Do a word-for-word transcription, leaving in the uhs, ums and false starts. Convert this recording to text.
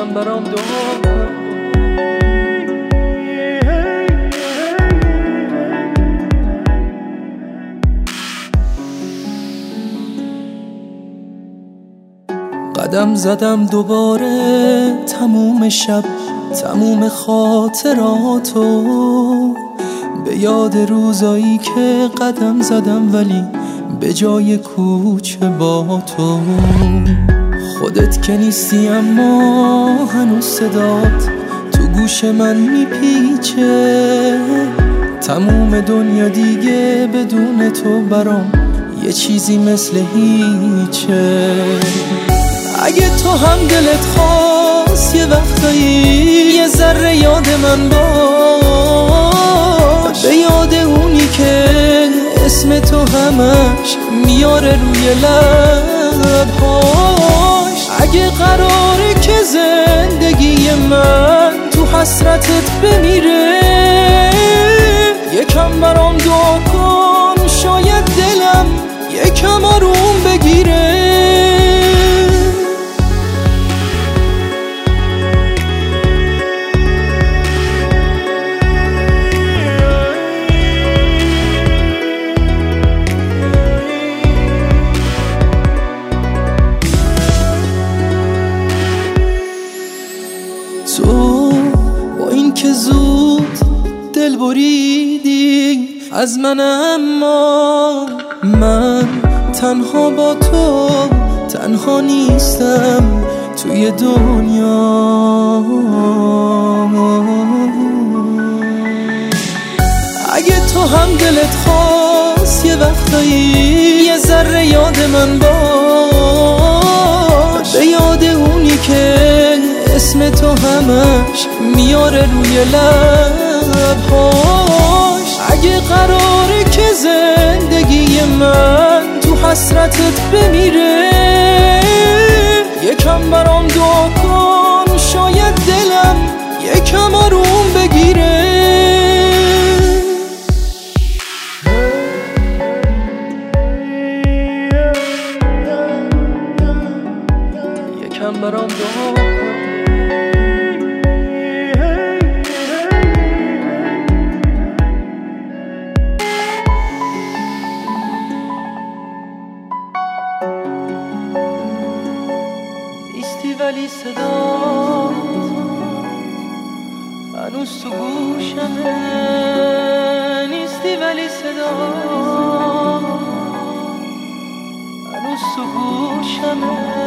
یکم برام دعا کن. قدم زدم دوباره تموم شب، تموم خاطراتو، به یاد روزایی که قدم زدم ولی به جای کوچه با تو. خودت که نیستی اما هنوز صدات تو گوش من میپیچه. تموم دنیا دیگه بدون تو برام یه چیزی مثل هیچه. اگه تو هم دلت خواست یه وقتایی یه ذره یاد من باش، به یاد اونی که اسم تو همش میاره روی لبهاش. اگه قراره که زندگی من تو حسرتت بمیره، یکم برام دعا کن شاید دلم یکم آروم بگیره. تو با این که زود دل بریدی از من، اما من تنها با تو تنها نیستم توی دنیا. اگه تو هم دلت خواست یه وقتایی یه ذره یاد من باش، به یاد اونی که اسم تو همش میاره روی لبهاش. اگه قراره که زندگی من تو حسرتت بمیره، یکم برام دعا کن شاید دلم یکم آروم بگیره. یکم برام دعا کن. نیستی ولی صدات هنوز تو گوشمه، نیستی ولی صدات هنوز تو گوشمه.